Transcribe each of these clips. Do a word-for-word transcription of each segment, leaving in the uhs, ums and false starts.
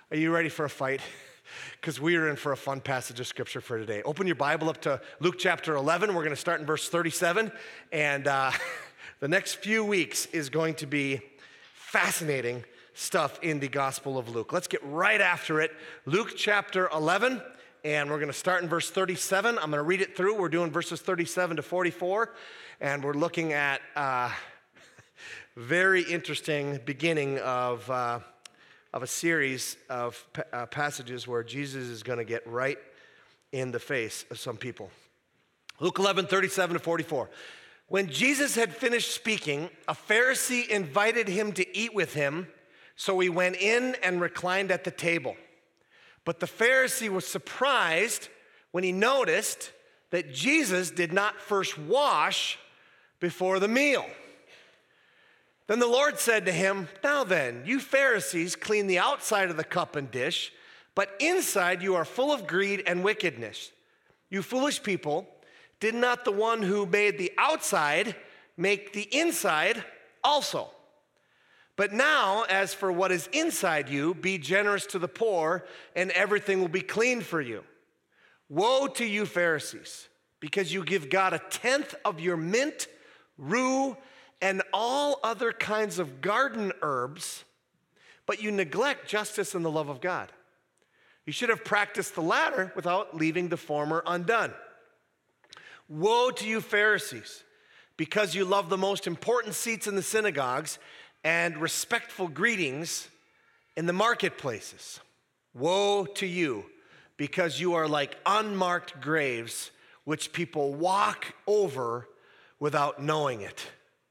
Are you ready for a fight? Because we are in for a fun passage of scripture for today. Open your Bible up to Luke chapter eleven. We're going to start in verse thirty-seven. And uh, the next few weeks is going to be fascinating stuff in the Gospel of Luke. Let's get right after it. Luke chapter eleven, and we're going to start in verse thirty-seven. I'm going to read it through. We're doing verses thirty-seven to forty-four, and we're looking at uh, very interesting beginning of... Uh, of a series of uh, passages where Jesus is going to get right in the face of some people. Luke eleven, thirty-seven to forty-four. When Jesus had finished speaking, a Pharisee invited him to eat with him, so he went in and reclined at the table. But the Pharisee was surprised when he noticed that Jesus did not first wash before the meal. Then the Lord said to him, "Now then, you Pharisees clean the outside of the cup and dish, but inside you are full of greed and wickedness. You foolish people, did not the one who made the outside make the inside also? But now, as for what is inside you, be generous to the poor, and everything will be cleaned for you. Woe to you Pharisees, because you give God a tenth of your mint, rue, and all other kinds of garden herbs, but you neglect justice and the love of God. You should have practiced the latter without leaving the former undone. Woe to you Pharisees, because you love the most important seats in the synagogues and respectful greetings in the marketplaces. Woe to you, because you are like unmarked graves, which people walk over without knowing it."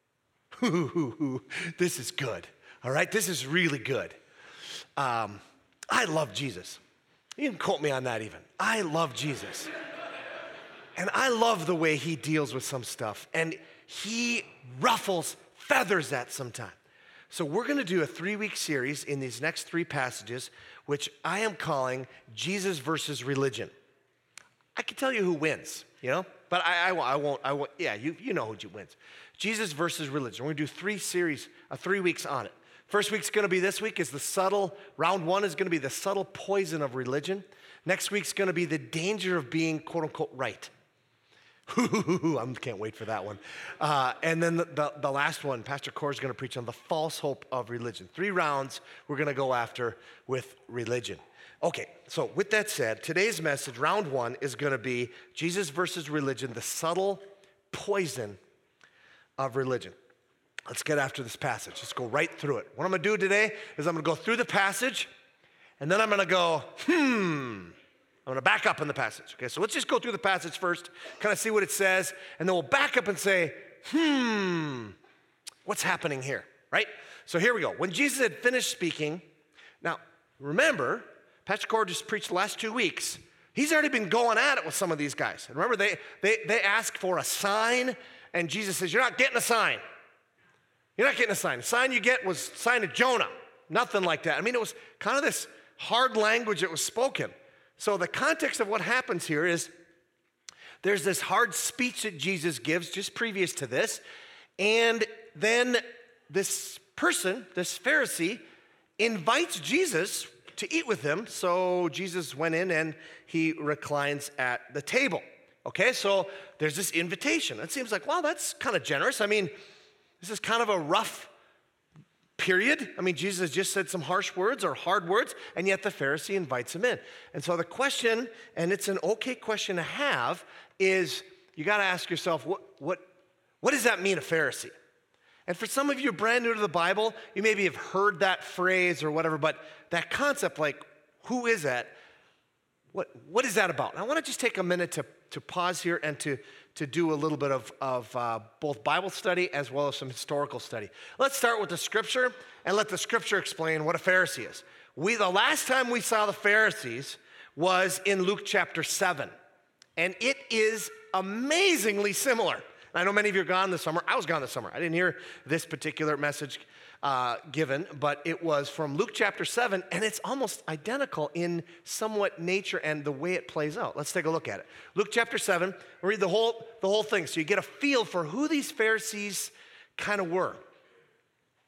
This is good, all right? This is really good. Um, I love Jesus. You can quote me on that even. I love Jesus. And I love the way he deals with some stuff. And he ruffles feathers at sometimes. So we're going to do a three-week series in these next three passages, which I am calling Jesus versus religion. I can tell you who wins, you know? But I, I, I won't, I won't, yeah, you, you know who wins. Jesus versus religion. We're going to do three series, uh, three weeks on it. First week's going to be this week is the subtle, round one is going to be the subtle poison of religion. Next week's going to be the danger of being quote unquote right. I can't wait for that one. Uh, and then the, the, the last one, Pastor Core is going to preach on the false hope of religion. Three rounds we're going to go after with religion. Okay, so with that said, today's message, round one, is going to be Jesus versus religion, the subtle poison of religion. Let's get after this passage. Let's go right through it. What I'm going to do today is I'm going to go through the passage, and then I'm going to go, hmm. I'm going to back up in the passage. Okay, so let's just go through the passage first, kind of see what it says, and then we'll back up and say, hmm, what's happening here, right? So here we go. When Jesus had finished speaking, now remember, Pastor Core just preached the last two weeks. He's already been going at it with some of these guys. And remember, they, they, they asked for a sign, and Jesus says, you're not getting a sign. You're not getting a sign. The sign you get was the sign of Jonah. Nothing like that. I mean, it was kind of this hard language that was spoken. So the context of what happens here is there's this hard speech that Jesus gives just previous to this, and then this person, this Pharisee, invites Jesus to eat with him. So Jesus went in and he reclines at the table. Okay, so there's this invitation. It seems like, wow, that's kind of generous. I mean, this is kind of a rough period. I mean, Jesus just said some harsh words or hard words, and yet the Pharisee invites him in. And so the question, and it's an okay question to have, is you got to ask yourself, what, what, what does that mean, a Pharisee? And for some of you brand new to the Bible, you maybe have heard that phrase or whatever, but that concept, like, who is that? What, what is that about? And I want to just take a minute to, to pause here and to, to do a little bit of, of uh, both Bible study as well as some historical study. Let's start with the scripture and let the scripture explain what a Pharisee is. We, the last time we saw the Pharisees was in Luke chapter seven, and it is amazingly similar. I know many of you are gone this summer. I was gone this summer. I didn't hear this particular message uh, given, but it was from Luke chapter seven, and it's almost identical in somewhat nature and the way it plays out. Let's take a look at it. Luke chapter seven, we'll read the whole, the whole thing so you get a feel for who these Pharisees kind of were.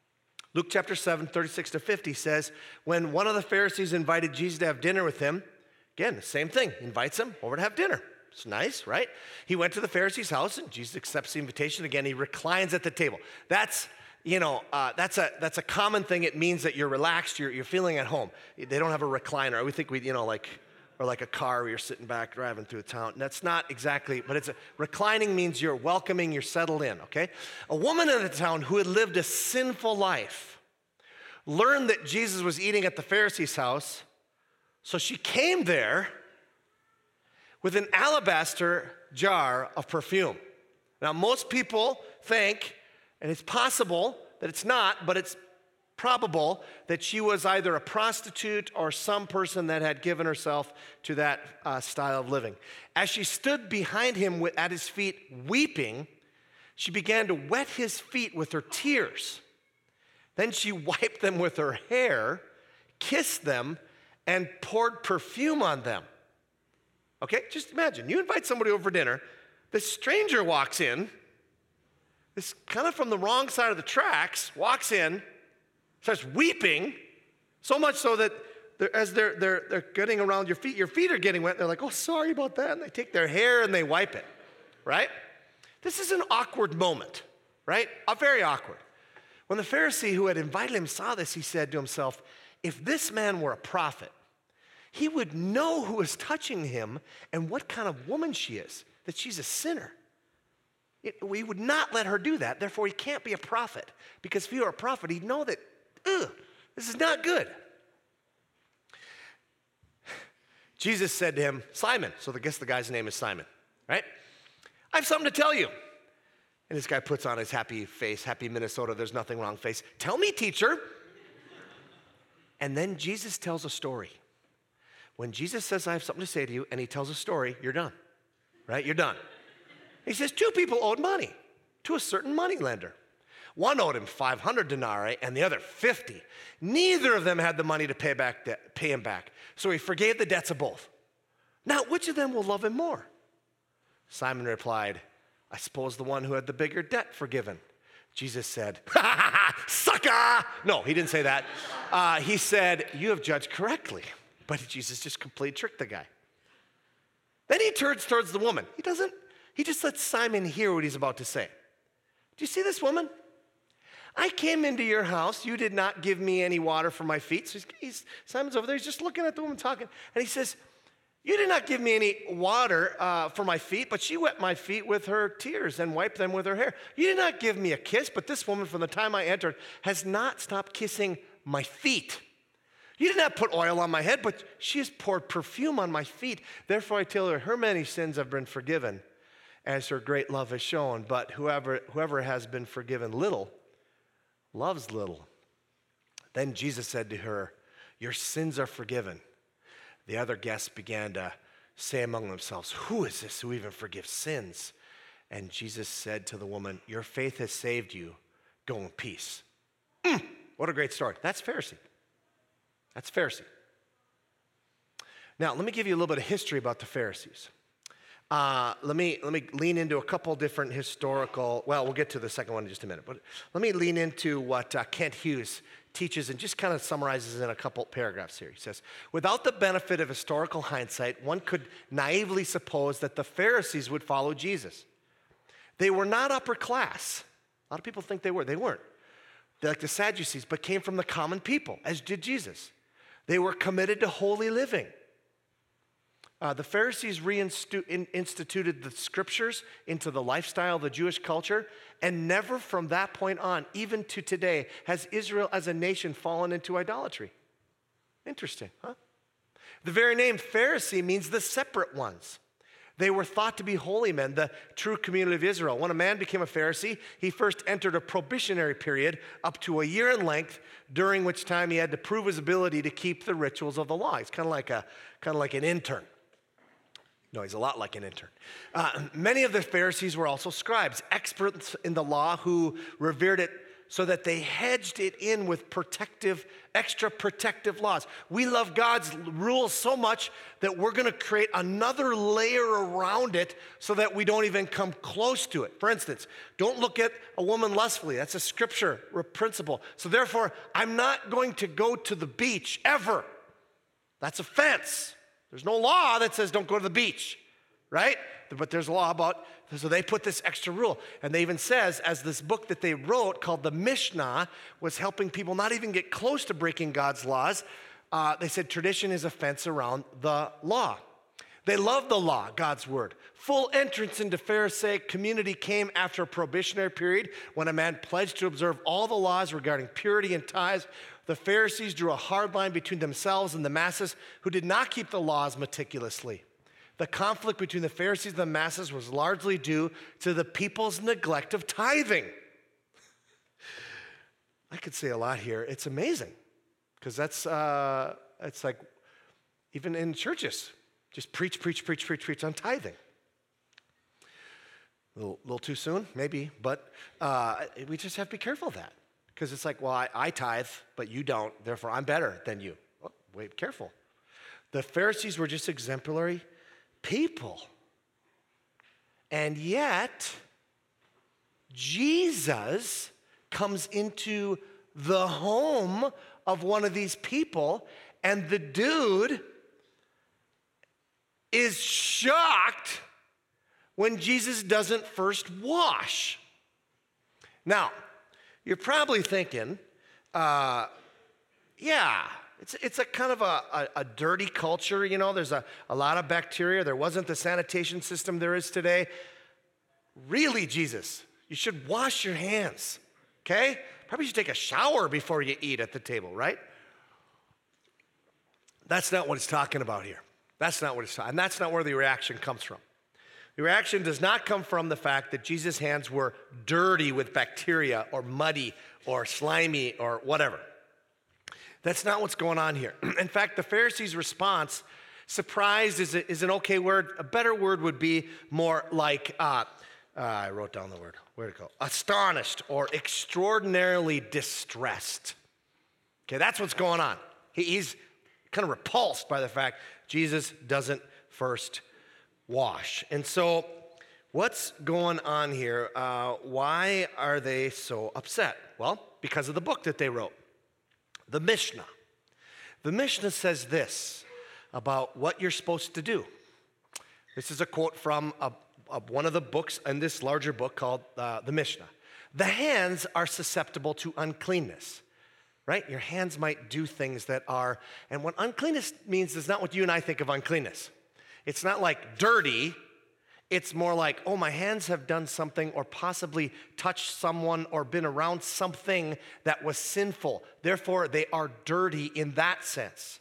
Luke chapter seven, thirty-six to fifty says, when one of the Pharisees invited Jesus to have dinner with him, again, the same thing, he invites him over to have dinner. It's nice, right? He went to the Pharisee's house, and Jesus accepts the invitation. Again, he reclines at the table. That's, you know, uh, that's a that's a common thing. It means that you're relaxed, you're, you're feeling at home. They don't have a recliner. We think we, you know, like, or like a car where you're sitting back driving through town. And that's not exactly, but it's a, reclining means you're welcoming, you're settled in, okay? A woman in the town who had lived a sinful life learned that Jesus was eating at the Pharisee's house, so she came there with an alabaster jar of perfume. Now, most people think, and it's possible that it's not, but it's probable that she was either a prostitute or some person that had given herself to that uh, style of living. As she stood behind him with, at his feet weeping, she began to wet his feet with her tears. Then she wiped them with her hair, kissed them, and poured perfume on them. Okay, just imagine, you invite somebody over for dinner, this stranger walks in, this kind of from the wrong side of the tracks, walks in, starts weeping, so much so that they're, as they're, they're, they're getting around your feet, your feet are getting wet, and they're like, oh, sorry about that, and they take their hair and they wipe it, right? This is an awkward moment, right? A very awkward. When the Pharisee who had invited him saw this, he said to himself, if this man were a prophet, he would know who is touching him and what kind of woman she is, that she's a sinner. It, we would not let her do that. Therefore, he can't be a prophet. Because if he were a prophet, he'd know that, ugh, this is not good. Jesus said to him, Simon, so I guess the guy's name is Simon, right? I have something to tell you. And this guy puts on his happy face, happy Minnesota, there's nothing wrong face. Tell me, teacher. And then Jesus tells a story. When Jesus says, I have something to say to you, and he tells a story, you're done, right? You're done. He says, two people owed money to a certain moneylender. One owed him five hundred denarii and the other fifty. Neither of them had the money to pay, back de- pay him back. So he forgave the debts of both. Now, which of them will love him more? Simon replied, I suppose the one who had the bigger debt forgiven. Jesus said, ha ha ha, sucker! No, he didn't say that. Uh, he said, you have judged correctly. But Jesus just completely tricked the guy. Then he turns towards the woman. He doesn't, he just lets Simon hear what he's about to say. Do you see this woman? I came into your house. You did not give me any water for my feet. So he's, he's, Simon's over there. He's just looking at the woman talking. And he says, you did not give me any water uh, for my feet, but she wet my feet with her tears and wiped them with her hair. You did not give me a kiss, but this woman from the time I entered has not stopped kissing my feet. You did not put oil on my head, but she has poured perfume on my feet. Therefore I tell her, her many sins have been forgiven, as her great love has shown. But whoever, whoever has been forgiven little, loves little. Then Jesus said to her, your sins are forgiven. The other guests began to say among themselves, who is this who even forgives sins? And Jesus said to the woman, your faith has saved you. Go in peace. Mm, what a great story. That's Pharisee. That's Pharisee. Now, let me give you a little bit of history about the Pharisees. Uh, let me let me lean into a couple different historical, well, we'll get to the second one in just a minute, but let me lean into what uh, Kent Hughes teaches and just kind of summarizes in a couple paragraphs here. He says, without the benefit of historical hindsight, one could naively suppose that the Pharisees would follow Jesus. They were not upper class. A lot of people think they were. They weren't. They're like the Sadducees, but came from the common people, as did Jesus. They were committed to holy living. Uh, the Pharisees reinstituted the scriptures into the lifestyle of the Jewish culture, and never from that point on, even to today, has Israel as a nation fallen into idolatry. Interesting, huh? The very name Pharisee means the separate ones. They were thought to be holy men, the true community of Israel. When a man became a Pharisee, he first entered a probationary period up to a year in length, during which time he had to prove his ability to keep the rituals of the law. He's kind of like a kind of like an intern. No, he's a lot like an intern. Uh, many of the Pharisees were also scribes, experts in the law who revered it so that they hedged it in with protective, extra protective laws. We love God's rules so much that we're going to create another layer around it so that we don't even come close to it. For instance, don't look at a woman lustfully. That's a scripture principle. So therefore, I'm not going to go to the beach ever. That's offense. There's no law that says don't go to the beach, right? But there's a law about, so they put this extra rule. And they even says, as this book that they wrote called the Mishnah was helping people not even get close to breaking God's laws, uh, they said tradition is a fence around the law. They loved the law, God's word. Full entrance into Pharisaic community came after a probationary period when a man pledged to observe all the laws regarding purity and tithes. The Pharisees drew a hard line between themselves and the masses who did not keep the laws meticulously. The conflict between the Pharisees and the masses was largely due to the people's neglect of tithing. I could say a lot here. It's amazing because that's, uh, it's like even in churches, just preach, preach, preach, preach, preach on tithing. A little, little too soon, maybe, but uh, we just have to be careful of that because it's like, well, I, I tithe, but you don't, therefore I'm better than you. Oh, wait, careful. The Pharisees were just exemplary people. And yet, Jesus comes into the home of one of these people, and the dude is shocked when Jesus doesn't first wash. Now, you're probably thinking, uh, yeah, It's, it's a kind of a, a, a dirty culture, you know. There's a, a lot of bacteria. There wasn't the sanitation system there is today. Really, Jesus, you should wash your hands, okay? Probably should take a shower before you eat at the table, right? That's not what it's talking about here. That's not what it's talking, and that's not where the reaction comes from. The reaction does not come from the fact that Jesus' hands were dirty with bacteria or muddy or slimy or whatever. That's not what's going on here. In fact, the Pharisees' response, surprised is, a, is an okay word. A better word would be more like, uh, uh, I wrote down the word, where'd it go? Astonished or extraordinarily distressed. Okay, that's what's going on. He, he's kind of repulsed by the fact Jesus doesn't first wash. And so what's going on here? Uh, why are they so upset? Well, because of the book that they wrote. The Mishnah. The Mishnah says this about what you're supposed to do. This is a quote from a, a, one of the books in this larger book called uh, the Mishnah. The hands are susceptible to uncleanness, right? Your hands might do things that are, and what uncleanness means is not what you and I think of uncleanness. It's not like dirty. It's more like, oh, my hands have done something or possibly touched someone or been around something that was sinful. Therefore, they are dirty in that sense.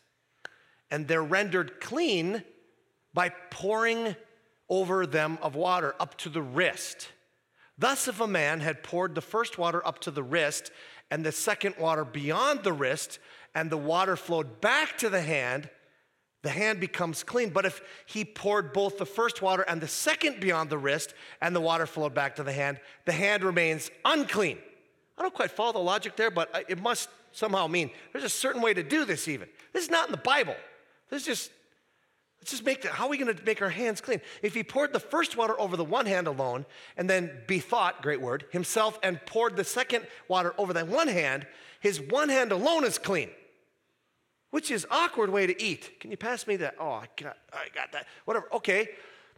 And they're rendered clean by pouring over them of water up to the wrist. Thus, if a man had poured the first water up to the wrist and the second water beyond the wrist, and the water flowed back to the hand, the hand becomes clean. But if he poured both the first water and the second beyond the wrist and the water flowed back to the hand, the hand remains unclean. I don't quite follow the logic there, but it must somehow mean there's a certain way to do this even. This is not in the Bible. This is just, let's just make that, how are we going to make our hands clean? If he poured the first water over the one hand alone and then bethought, great word, himself and poured the second water over that one hand, his one hand alone is clean. Which is awkward way to eat. Can you pass me that? Oh, I got, I got that. Whatever. Okay.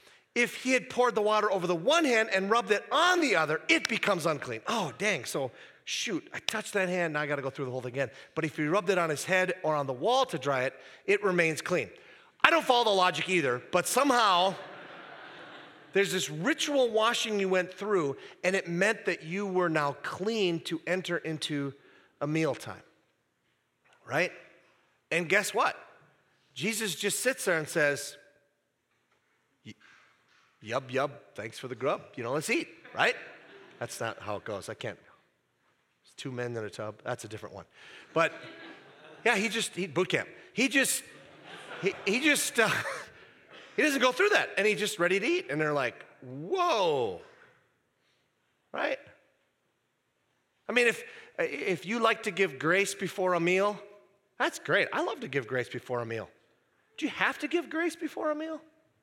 If he had poured the water over the one hand and rubbed it on the other, it becomes unclean. Oh, dang. So, shoot, I touched that hand. Now I got to go through the whole thing again. But if he rubbed it on his head or on the wall to dry it, it remains clean. I don't follow the logic either, but somehow there's this ritual washing you went through, and it meant that you were now clean to enter into a mealtime. Right? And guess what? Jesus just sits there and says, yub, yub, thanks for the grub. You know, let's eat, right? That's not how it goes. I can't. It's two men in a tub. That's a different one. But, yeah, he just, he, boot camp. He just, he, he just, uh, he doesn't go through that. And he's just ready to eat. And they're like, whoa, right? I mean, if, if you like to give grace before a meal, that's great. I love to give grace before a meal. Do you have to give grace before a meal?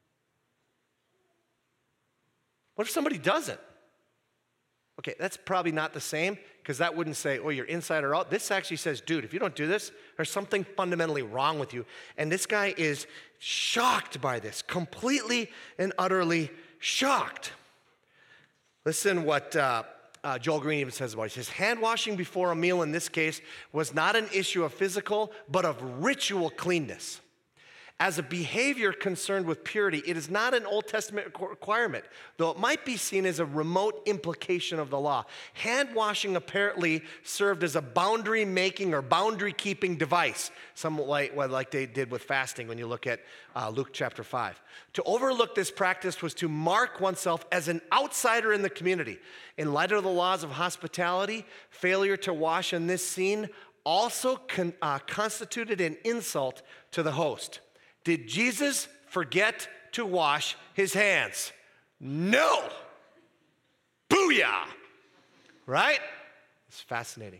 What if somebody doesn't? Okay, that's probably not the same, because that wouldn't say, oh, you're inside or out. This actually says, dude, if you don't do this, there's something fundamentally wrong with you. And this guy is shocked by this, completely and utterly shocked. Listen what uh, uh, Joel Green even says about it. He says, hand washing before a meal in this case was not an issue of physical, but of ritual cleanness. As a behavior concerned with purity, it is not an Old Testament requirement, though it might be seen as a remote implication of the law. Hand washing apparently served as a boundary-making or boundary-keeping device, somewhat like, like they did with fasting when you look at uh, Luke chapter five. To overlook this practice was to mark oneself as an outsider in the community. In light of the laws of hospitality, failure to wash in this scene also con- uh, constituted an insult to the host. Did Jesus forget to wash his hands? No. Booyah. Right? It's fascinating.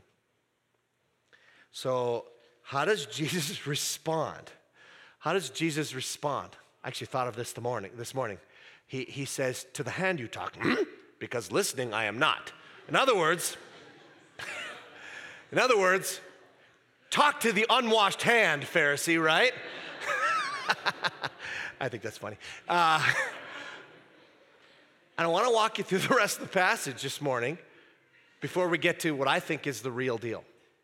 So, how does Jesus respond? How does Jesus respond? I actually thought of this the morning, this morning. He, he says, to the hand you talk, because listening I am not. In other words, in other words, talk to the unwashed hand, Pharisee, right? I think that's funny. Uh, and I want to walk you through the rest of the passage this morning before we get to what I think is the real deal.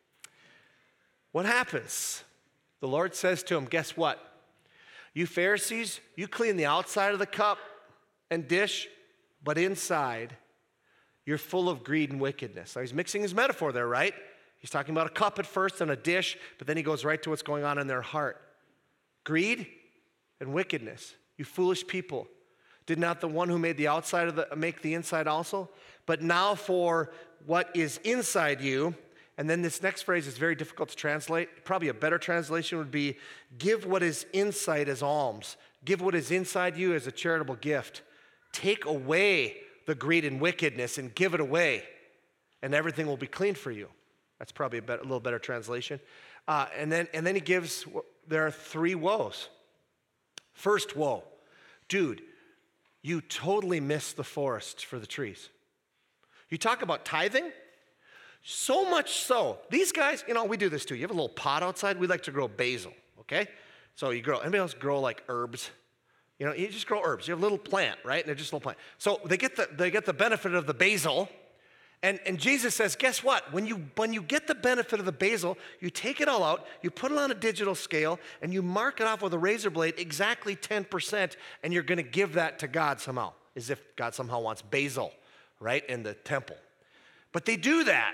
What happens? The Lord says to him, guess what? You Pharisees, you clean the outside of the cup and dish, but inside, you're full of greed and wickedness. Now, he's mixing his metaphor there, right? He's talking about a cup at first and a dish, but then he goes right to what's going on in their heart. Greed and wickedness. You foolish people. Did not the one who made the outside of the make the inside also? But now for what is inside you, and then this next phrase is very difficult to translate. Probably a better translation would be, give what is inside as alms. Give what is inside you as a charitable gift. Take away the greed and wickedness and give it away, and everything will be clean for you. That's probably a, better, a little better translation. Uh, and then and then he gives, there are three woes. First woe, dude, you totally missed the forest for the trees. You talk about tithing, so much so. These guys, you know, we do this too. You have a little pot outside. We like to grow basil, okay? So you grow, anybody else grow like herbs? You know, you just grow herbs. You have a little plant, right? And they're just a little plant. So they get the, they get the benefit of the basil. And, and Jesus says, guess what? When you, when you get the benefit of the basil, you take it all out, you put it on a digital scale, and you mark it off with a razor blade exactly ten percent, and you're going to give that to God somehow, as if God somehow wants basil, right, in the temple. But they do that.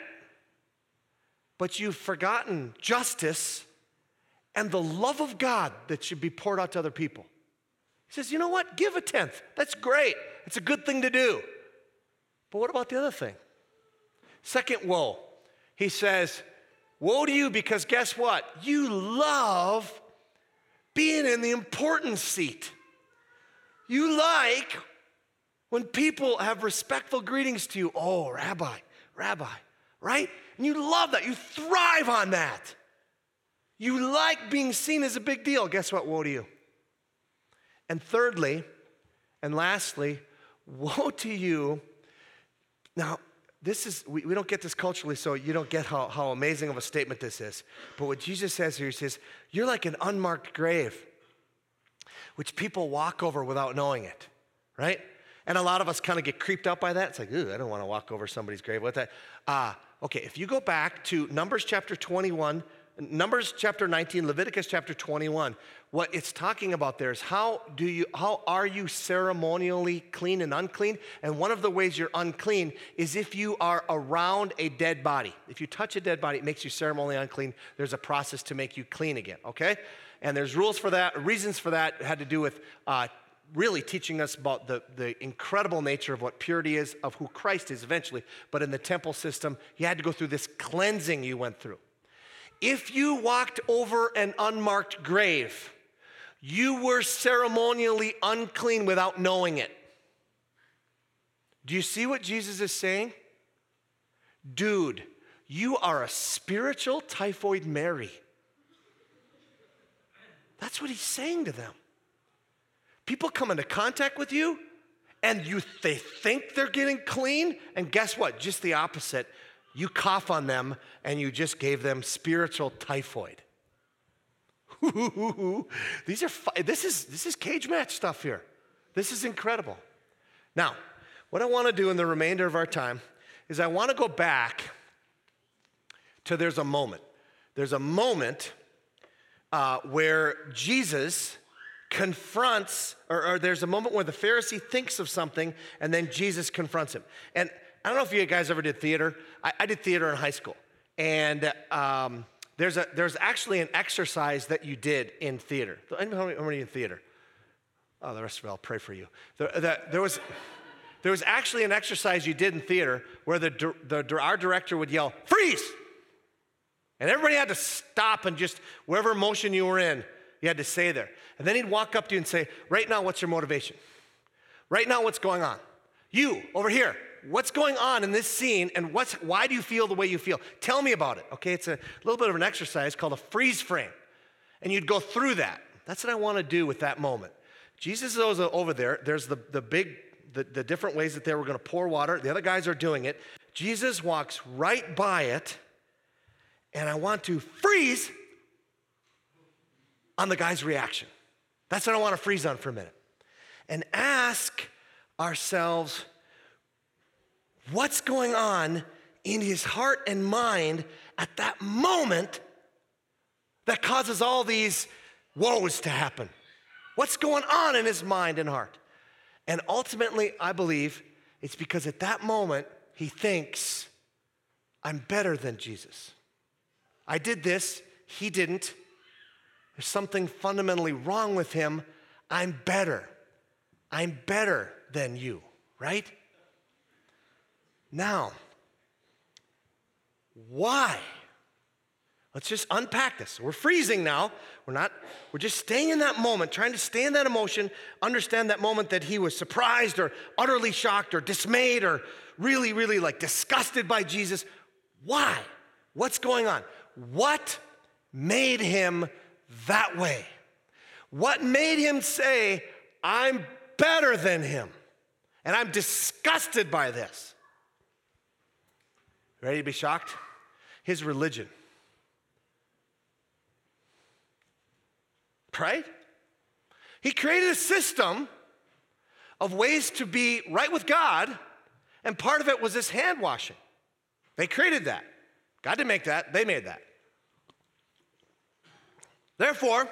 But you've forgotten justice and the love of God that should be poured out to other people. He says, you know what? Give a tenth. That's great. It's a good thing to do. But what about the other thing? Second woe, he says, woe to you, because guess what? You love being in the important seat. You like when people have respectful greetings to you. Oh, rabbi, rabbi, right? And you love that. You thrive on that. You like being seen as a big deal. Guess what? Woe to you. And thirdly, and lastly, woe to you. Now, This is, we, we don't get this culturally, so you don't get how, how amazing of a statement this is. But what Jesus says here, he says, you're like an unmarked grave, which people walk over without knowing it, right? And a lot of us kind of get creeped out by that. It's like, ooh, I don't want to walk over somebody's grave with that. Uh, okay, if you go back to Numbers chapter twenty-one, Numbers chapter nineteen, Leviticus chapter twenty-one, what it's talking about there is how do you, how are you ceremonially clean and unclean? And one of the ways you're unclean is if you are around a dead body. If you touch a dead body, it makes you ceremonially unclean. There's a process to make you clean again, okay? And there's rules for that, reasons for that. It had to do with uh, really teaching us about the, the incredible nature of what purity is, of who Christ is eventually. But in the temple system, you had to go through this cleansing you went through. If you walked over an unmarked grave, you were ceremonially unclean without knowing it. Do you see what Jesus is saying? Dude, You are a spiritual typhoid Mary. That's what he's saying to them. People come into contact with you, and you they think they're getting clean, and guess what? Just the opposite. You cough on them, and you just gave them spiritual typhoid. These are fi- this is this is cage match stuff here. This is incredible. Now, what I want to do in the remainder of our time is I want to go back to there's a moment. There's a moment uh, where Jesus confronts, or, or there's a moment where the Pharisee thinks of something, and then Jesus confronts him. And I don't know if you guys ever did theater. I, I did theater in high school, and um, there's a there's actually an exercise that you did in theater. How many, how many in theater? Oh, the rest of it, I'll pray for you. The, the, there was there was actually an exercise you did in theater where the, the our director would yell, "Freeze!" And everybody had to stop and just, wherever motion you were in, you had to say there. And then he'd walk up to you and say, right now, what's your motivation? Right now, what's going on? You, over here, what's going on in this scene, and what's why do you feel the way you feel? Tell me about it, okay? It's a little bit of an exercise called a freeze frame. And you'd go through that. That's what I want to do with that moment. Jesus is over there. There's the, the big, the, the different ways that they were going to pour water. The other guys are doing it. Jesus walks right by it, and I want to freeze on the guy's reaction. That's what I want to freeze on for a minute. And ask ourselves, what's going on in his heart and mind at that moment that causes all these woes to happen? What's going on in his mind and heart? And ultimately, I believe it's because at that moment, he thinks, I'm better than Jesus. I did this, he didn't. There's something fundamentally wrong with him. I'm better. I'm better than you, right? Now, why? Let's just unpack this. We're freezing now. We're not, we're just staying in that moment, trying to stay in that emotion, understand that moment that he was surprised or utterly shocked or dismayed or really, really like disgusted by Jesus. Why? What's going on? What made him that way? What made him say, I'm better than him, and I'm disgusted by this? Ready to be shocked? His religion. Right? He created a system of ways to be right with God, and part of it was this hand washing. They created that. God didn't make that, they made that. Therefore,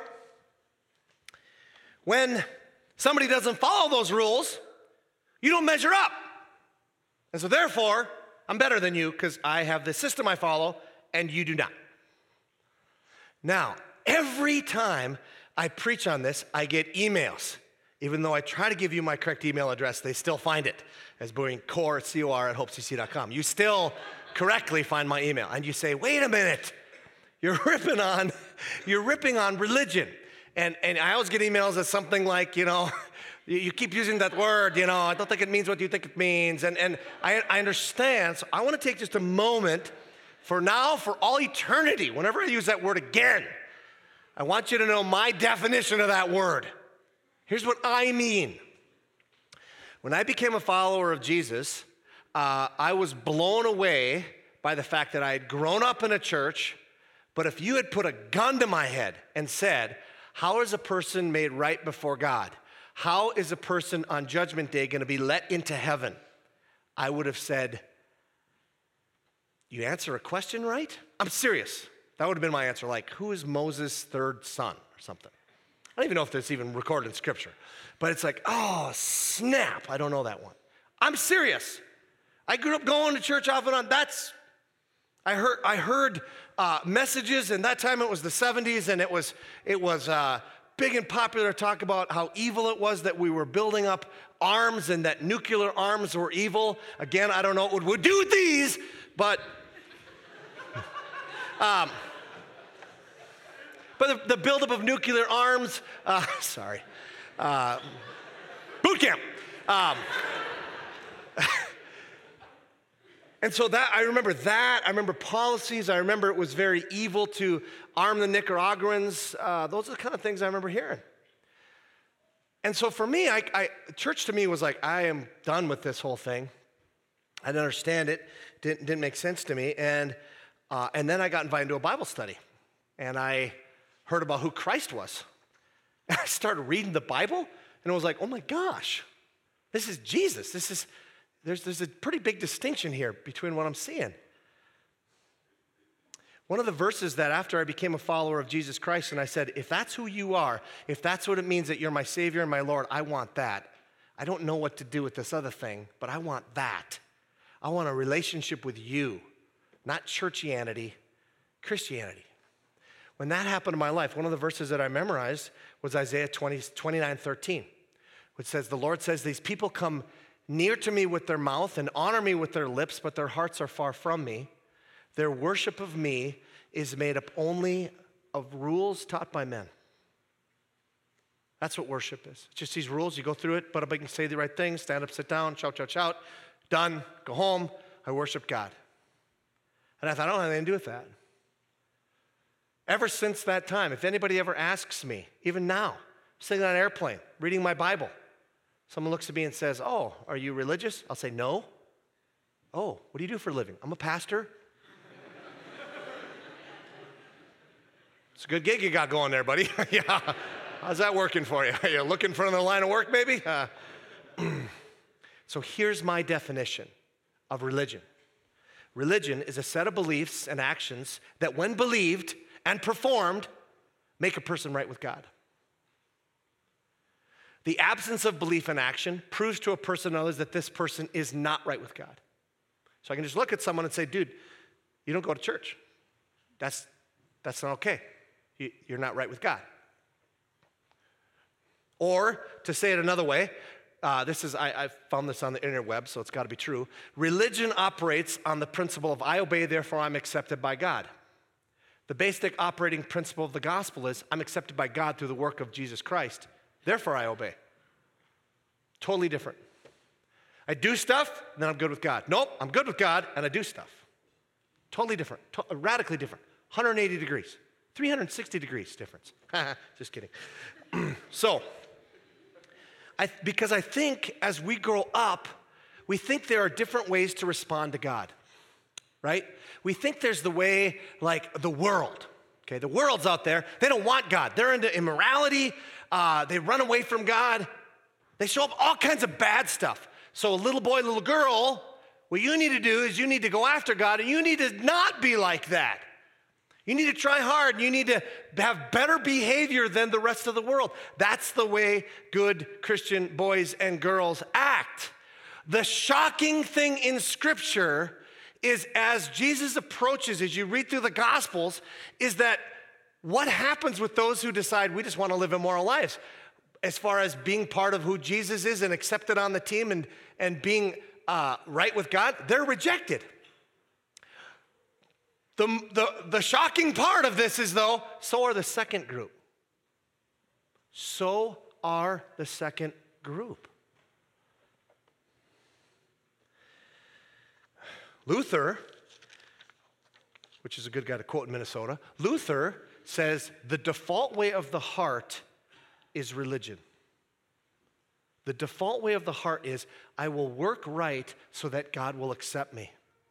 when somebody doesn't follow those rules, you don't measure up. And so therefore, I'm better than you because I have the system I follow and you do not. Now, every time I preach on this, I get emails. Even though I try to give you my correct email address, they still find it as being core, C O R, at hope c c dot com. You still correctly find my email. And you say, wait a minute, you're ripping on, you're ripping on religion. And, and I always get emails as something like, you know, you, you keep using that word, you know, I don't think it means what you think it means. And, and I, I understand, so I want to take just a moment for now, for all eternity, whenever I use that word again, I want you to know my definition of that word. Here's what I mean. When I became a follower of Jesus, uh, I was blown away by the fact that I had grown up in a church, but if you had put a gun to my head and said, how is a person made right before God? How is a person on Judgment Day going to be let into heaven? I would have said, you answer a question right? I'm serious. That would have been my answer, like, who is Moses' third son or something? I don't even know if that's even recorded in Scripture. But it's like, oh, snap, I don't know that one. I'm serious. I grew up going to church off and on. That's, I heard I heard uh, messages, and that time it was the seventies, and it was, it was uh, big and popular to talk about how evil it was that we were building up arms and that nuclear arms were evil. Again, I don't know what would do with these, but... Um, but the, the buildup of nuclear arms, uh, sorry, uh, boot camp. Um, And so that, I remember that. I remember policies. I remember it was very evil to arm the Nicaraguans. Uh, those are the kind of things I remember hearing. And so for me, I, I, church to me was like, I am done with this whole thing. I didn't understand it. Didn't, didn't make sense to me. And, uh, and then I got invited to a Bible study. And I heard about who Christ was. And I started reading the Bible. And I was like, oh my gosh, this is Jesus. This is... There's, there's a pretty big distinction here between what I'm seeing. One of the verses that after I became a follower of Jesus Christ and I said, if that's who you are, if that's what it means that you're my Savior and my Lord, I want that. I don't know what to do with this other thing, but I want that. I want a relationship with you, not churchianity, Christianity. When that happened in my life, one of the verses that I memorized was Isaiah twenty, twenty-nine thirteen, which says, the Lord says, these people come near to me with their mouth and honor me with their lips, but their hearts are far from me. Their worship of me is made up only of rules taught by men. That's what worship is. It's just these rules. You go through it, but I can say the right things, stand up, sit down, shout, shout, shout. Done, go home. I worship God. And I thought, I don't have anything to do with that. Ever since that time, if anybody ever asks me, even now, I'm sitting on an airplane, reading my Bible, someone looks at me and says, oh, are you religious? I'll say, no. Oh, what do you do for a living? I'm a pastor. It's a good gig you got going there, buddy. Yeah. How's that working for you? Are you looking for another line of work, maybe? Uh, so here's my definition of religion. Religion is a set of beliefs and actions that when believed and performed, make a person right with God. The absence of belief and action proves to a person and others that this person is not right with God. So I can just look at someone and say, dude, you don't go to church. That's, that's not okay. You, you're not right with God. Or to say it another way, uh, this is, I, I found this on the interweb, so it's got to be true. Religion operates on the principle of I obey, therefore I'm accepted by God. The basic operating principle of the gospel is I'm accepted by God through the work of Jesus Christ. Therefore, I obey. Totally different. I do stuff, then I'm good with God. Nope, I'm good with God, and I do stuff. Totally different, to- radically different. one hundred eighty degrees, three hundred sixty degrees difference. Just kidding. So, I, because I think as we grow up, we think there are different ways to respond to God, right? We think there's the way, like the world. Okay, the world's out there. They don't want God. They're into immorality. Uh, they run away from God. They show up all kinds of bad stuff. So a little boy, little girl, what you need to do is you need to go after God, and you need to not be like that. You need to try hard. You need to have better behavior than the rest of the world. That's the way good Christian boys and girls act. The shocking thing in Scripture is as Jesus approaches, as you read through the Gospels, is that what happens with those who decide we just want to live immoral lives? As far as being part of who Jesus is and accepted on the team and, and being uh, right with God, they're rejected. The, the, the shocking part of this is, though, so are the second group. So are the second group. Luther, which is a good guy to quote in Minnesota, Luther says the default way of the heart is religion. The default way of the heart is, I will work right so that God will accept me.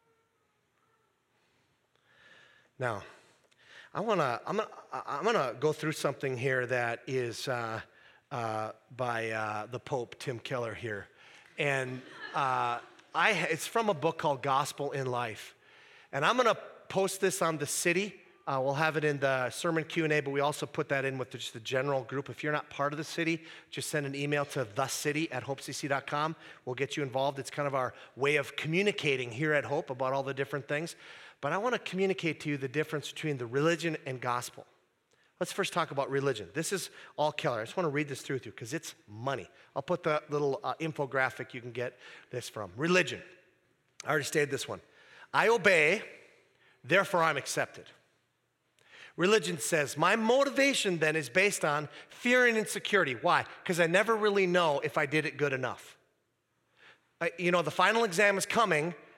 Now, I wanna, I'm gonna, I'm gonna go through something here that is uh, uh, by uh, the Pope, Tim Keller here. And uh, I, it's from a book called Gospel in Life. And I'm gonna post this on The City. Uh, we'll have it in the sermon Q and A, but we also put that in with the, just the general group. If you're not part of The City, just send an email to the city at hope c c dot com. We'll get you involved. It's kind of our way of communicating here at Hope about all the different things. But I want to communicate to you the difference between the religion and gospel. Let's first talk about religion. This is all Keller. I just want to read this through with you because it's money. I'll put the little uh, infographic you can get this from. Religion. I already stated this one. I obey, therefore I'm accepted. Religion says, my motivation then is based on fear and insecurity. Why? Because I never really know if I did it good enough. I, you know, the final exam is coming,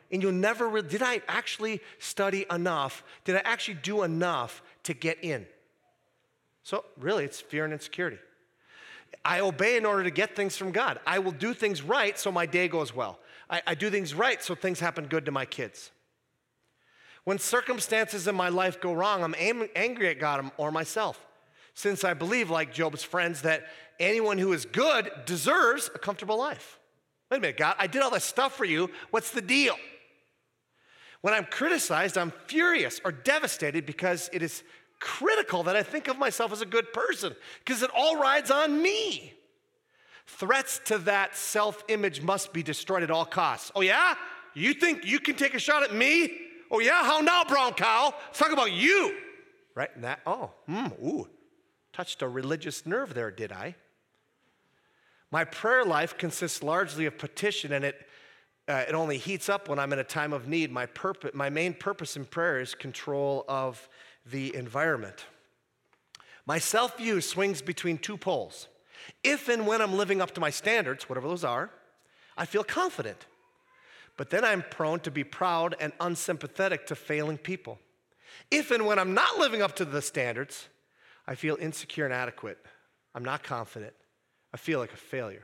and you'll never, re- did I actually study enough? Did I actually do enough to get in? So really, it's fear and insecurity. I obey in order to get things from God. I will do things right so my day goes well. I, I do things right so things happen good to my kids. When circumstances in my life go wrong, I'm am- angry at God or myself, since I believe, like Job's friends, that anyone who is good deserves a comfortable life. Wait a minute, God, I did all this stuff for you. What's the deal? When I'm criticized, I'm furious or devastated because it is critical that I think of myself as a good person, because it all rides on me. Threats to that self-image must be destroyed at all costs. Oh yeah? You think you can take a shot at me? Oh yeah? How now, brown cow? Let's talk about you. Right? And that, oh, hmm, ooh. Touched a religious nerve there, did I? My prayer life consists largely of petition, and it uh, it only heats up when I'm in a time of need. My purpose, my main purpose in prayer is control of the environment. My self-view swings between two poles. If and when I'm living up to my standards, whatever those are, I feel confident. But then I'm prone to be proud and unsympathetic to failing people. If and when I'm not living up to the standards, I feel insecure and inadequate. I'm not confident. I feel like a failure.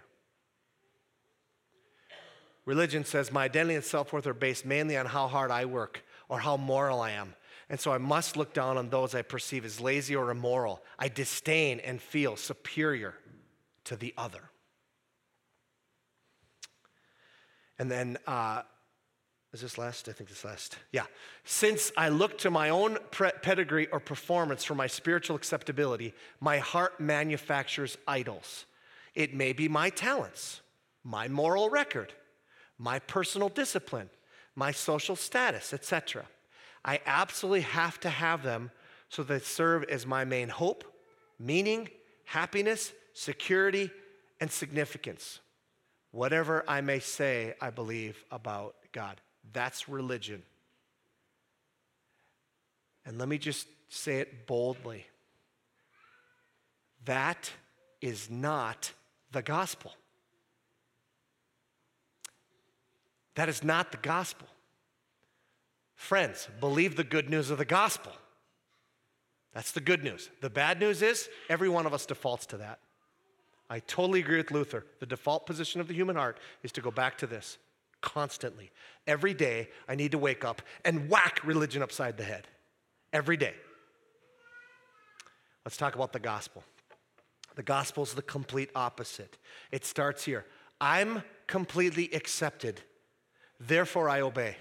Religion says my identity and self-worth are based mainly on how hard I work or how moral I am. And so I must look down on those I perceive as lazy or immoral. I disdain and feel superior to the other. And then, uh, is this last? I think this last. Yeah. Since I look to my own pre- pedigree or performance for my spiritual acceptability, my heart manufactures idols. It may be my talents, my moral record, my personal discipline, my social status, et cetera. I absolutely have to have them so they serve as my main hope, meaning, happiness, security, and significance. Whatever I may say I believe about God. That's religion. And let me just say it boldly. That is not the gospel. That is not the gospel. Friends, believe the good news of the gospel. That's the good news. The bad news is every one of us defaults to that. I totally agree with Luther. The default position of the human heart is to go back to this constantly. Every day, I need to wake up and whack religion upside the head. Every day. Let's talk about the gospel. The gospel is the complete opposite. It starts here. I'm completely accepted, therefore I obey.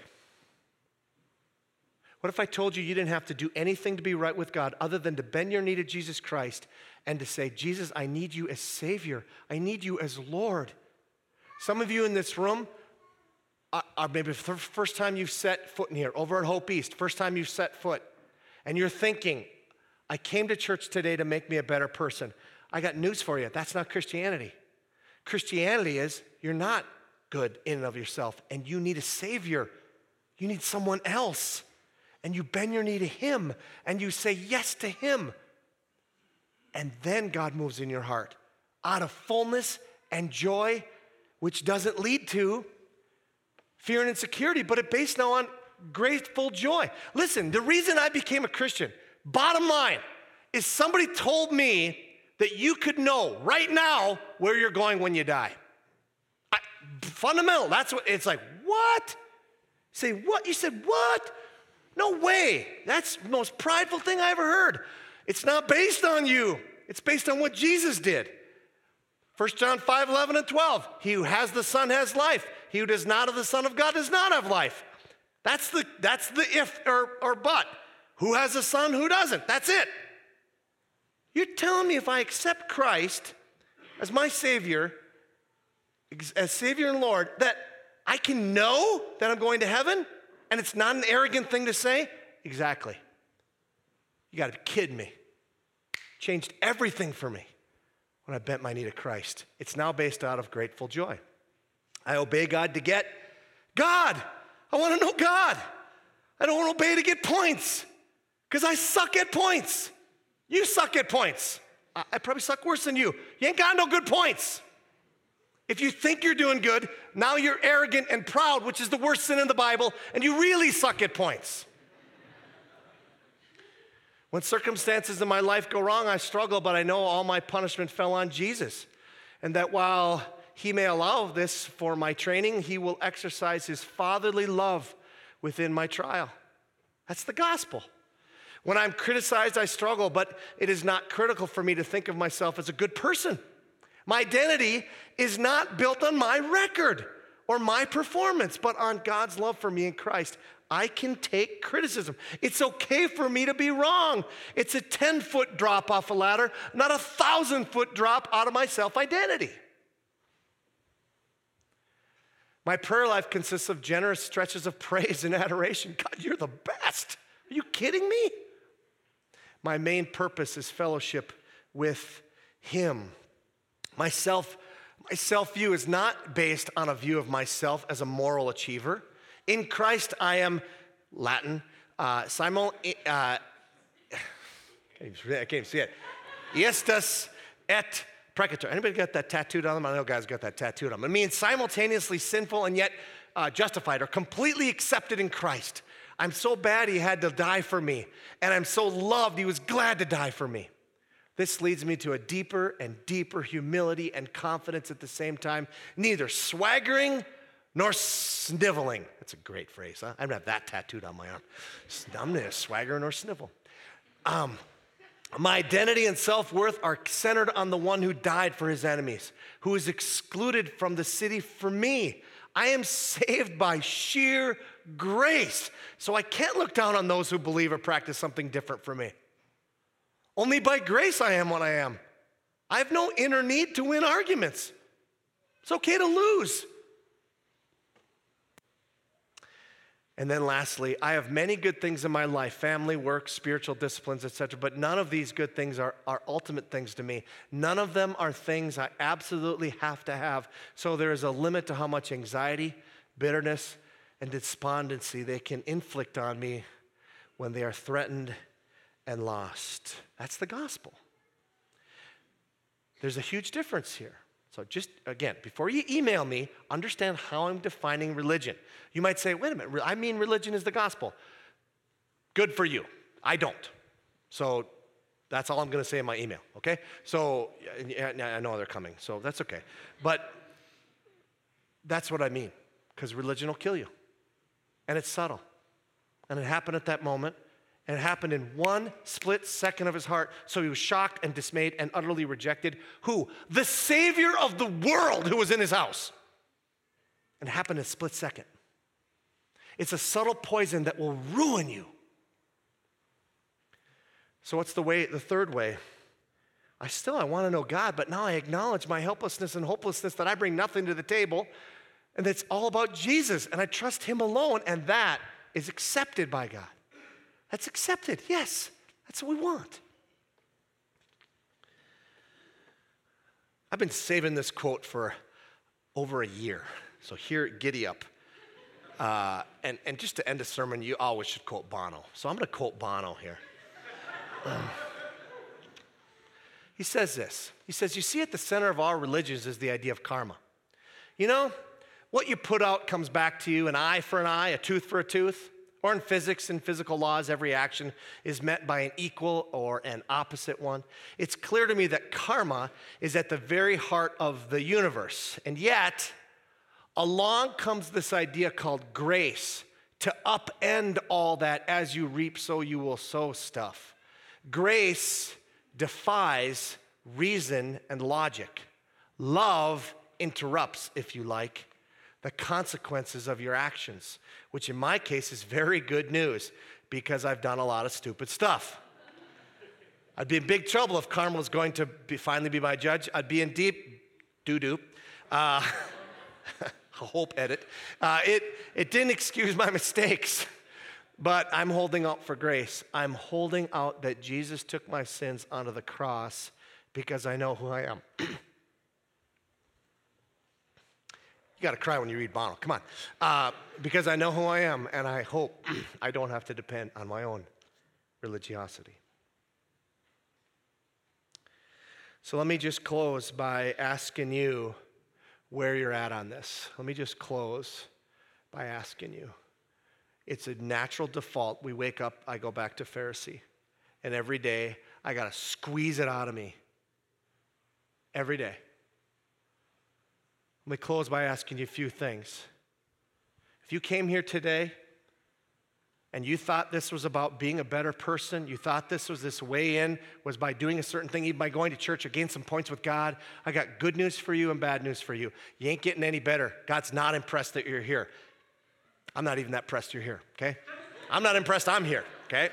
What if I told you you didn't have to do anything to be right with God other than to bend your knee to Jesus Christ and to say, Jesus, I need you as Savior. I need you as Lord. Some of you in this room, are, are maybe the first time you've set foot in here, over at Hope East, first time you've set foot, and you're thinking, I came to church today to make me a better person. I got news for you. That's not Christianity. Christianity is you're not good in and of yourself, and you need a Savior. You need someone else. And you bend your knee to Him, and you say yes to Him. And then God moves in your heart out of fullness and joy, which doesn't lead to fear and insecurity, but it's based now on grateful joy. Listen, the reason I became a Christian, bottom line, is somebody told me that you could know right now where you're going when you die. I, fundamental, that's what, it's like, what? Say, what? You said, what? No way. That's the most prideful thing I ever heard. It's not based on you. It's based on what Jesus did. First John five, eleven, and twelve. He who has the Son has life. He who does not have the Son of God does not have life. That's the, that's the if or, or but. Who has the Son, who doesn't? That's it. You're telling me if I accept Christ as my Savior, as Savior and Lord, that I can know that I'm going to heaven? And it's not an arrogant thing to say? Exactly. You got to be kidding me. Changed everything for me when I bent my knee to Christ. It's now based out of grateful joy. I obey God to get God. I want to know God. I don't want to obey to get points because I suck at points. You suck at points. I, I probably suck worse than you. You ain't got no good points. If you think you're doing good, now you're arrogant and proud, which is the worst sin in the Bible, and you really suck at points. When circumstances in my life go wrong, I struggle, but I know all my punishment fell on Jesus. And that while he may allow this for my training, he will exercise his fatherly love within my trial. That's the gospel. When I'm criticized, I struggle, but it is not critical for me to think of myself as a good person. My identity is not built on my record or my performance, but on God's love for me in Christ. I can take criticism. It's okay for me to be wrong. It's a ten-foot drop off a ladder, not a thousand-foot drop out of my self-identity. My prayer life consists of generous stretches of praise and adoration. God, you're the best. Are you kidding me? My main purpose is fellowship with him. My self, my self-view is not based on a view of myself as a moral achiever. In Christ, I am Latin, uh, simul, uh, I can't even see it. Iestas et precator. Anybody got that tattooed on them? I know guys got that tattooed on them. It means simultaneously sinful and yet uh, justified or completely accepted in Christ. I'm so bad he had to die for me, and I'm so loved he was glad to die for me. This leads me to a deeper and deeper humility and confidence at the same time, neither swaggering nor sniveling. That's a great phrase, huh? I'm gonna have that tattooed on my arm. I'm neither swagger nor snivel. Um, my identity and self-worth are centered on the one who died for his enemies, who is excluded from the city for me. I am saved by sheer grace, so I can't look down on those who believe or practice something different from me. Only by grace I am what I am. I have no inner need to win arguments. It's okay to lose. And then lastly, I have many good things in my life, family, work, spiritual disciplines, et cetera, but none of these good things are, are ultimate things to me. None of them are things I absolutely have to have. So there is a limit to how much anxiety, bitterness, and despondency they can inflict on me when they are threatened and lost. That's the gospel. There's a huge difference here. So just, again, before you email me, understand how I'm defining religion. You might say, wait a minute, I mean religion is the gospel. Good for you. I don't. So that's all I'm going to say in my email, okay? So I know they're coming, so that's okay. But that's what I mean, because religion will kill you. And it's subtle. And it happened at that moment. And it happened in one split second of his heart. So he was shocked and dismayed and utterly rejected. Who? The Savior of the world who was in his house. And it happened in a split second. It's a subtle poison that will ruin you. So what's the way, the third way? I still, I want to know God, but now I acknowledge my helplessness and hopelessness, that I bring nothing to the table, and it's all about Jesus, and I trust him alone, and that is accepted by God. That's accepted, yes. That's what we want. I've been saving this quote for over a year. So here, giddy up. Uh, and, and just to end a sermon, you always should quote Bono. So I'm going to quote Bono here. Um, he says this. He says, you see, at the center of our religions is the idea of karma. You know, what you put out comes back to you, an eye for an eye, a tooth for a tooth. Or in physics and physical laws, every action is met by an equal or an opposite one. It's clear to me that karma is at the very heart of the universe. And yet, along comes this idea called grace to upend all that. As you reap, so you will sow stuff. Grace defies reason and logic. Love interrupts, if you like, the consequences of your actions, which in my case is very good news because I've done a lot of stupid stuff. I'd be in big trouble if karma was going to be, finally be my judge. I'd be in deep doo-doo. Uh, I hope edit. Uh, it, it didn't excuse my mistakes, but I'm holding out for grace. I'm holding out that Jesus took my sins onto the cross because I know who I am. You got to cry when you read Bono. Come on. Uh, because I know who I am, and I hope I don't have to depend on my own religiosity. So let me just close by asking you, where you're at on this. Let me just close by asking you. It's a natural default. We wake up, I go back to Pharisee. And every day, I got to squeeze it out of me. Every day. Let me close by asking you a few things. If you came here today and you thought this was about being a better person, you thought this was this way in, was by doing a certain thing, even by going to church or gain some points with God, I got good news for you and bad news for you. You ain't getting any better. God's not impressed that you're here. I'm not even that impressed you're here, okay? I'm not impressed I'm here, okay?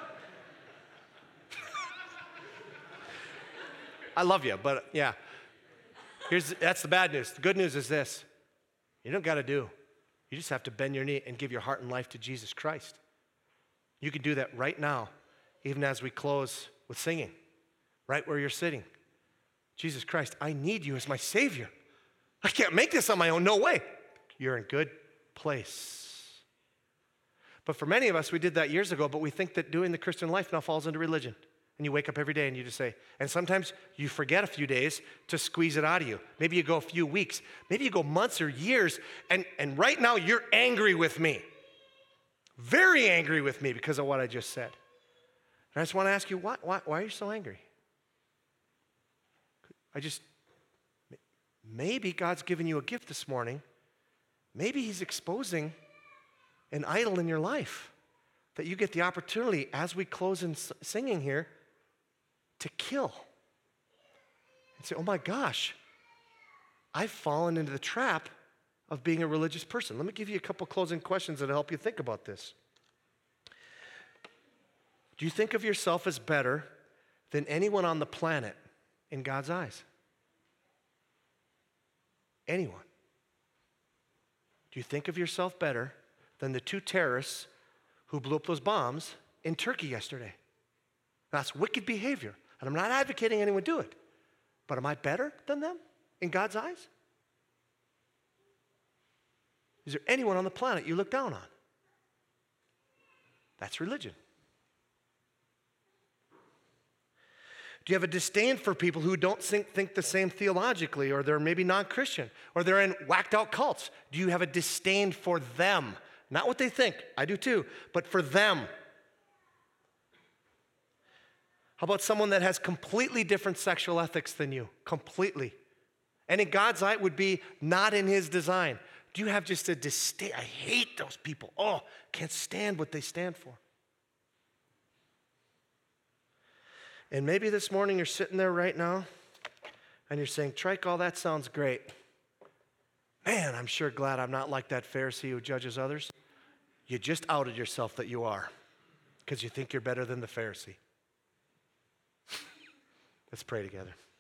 I love you, but yeah. Here's that's the bad news. The good news is this. You don't got to do. You just have to bend your knee and give your heart and life to Jesus Christ. You can do that right now, even as we close with singing, right where you're sitting. Jesus Christ, I need you as my Savior. I can't make this on my own. No way. You're in good place. But for many of us, we did that years ago, but we think that doing the Christian life now falls into religion. And you wake up every day and you just say, and sometimes you forget a few days to squeeze it out of you. Maybe you go a few weeks. Maybe you go months or years, and, and right now you're angry with me. Very angry with me because of what I just said. And I just want to ask you, why, why, why are you so angry? I just, maybe God's given you a gift this morning. Maybe he's exposing an idol in your life that you get the opportunity, as we close in singing here, to kill. And say, oh my gosh, I've fallen into the trap of being a religious person. Let me give you a couple closing questions that'll help you think about this. Do you think of yourself as better than anyone on the planet in God's eyes? Anyone? Do you think of yourself better than the two terrorists who blew up those bombs in Turkey yesterday? That's wicked behavior. And I'm not advocating anyone do it. But am I better than them in God's eyes? Is there anyone on the planet you look down on? That's religion. Do you have a disdain for people who don't think, think the same theologically, or they're maybe non-Christian, or they're in whacked out cults? Do you have a disdain for them? Not what they think, I do too, but for them. How about someone that has completely different sexual ethics than you? Completely. And in God's eye, it would be not in his design. Do you have just a disdain? I hate those people. Oh, can't stand what they stand for. And maybe this morning you're sitting there right now and you're saying, Trike, all that sounds great. Man, I'm sure glad I'm not like that Pharisee who judges others. You just outed yourself that you are because you think you're better than the Pharisee. Let's pray together.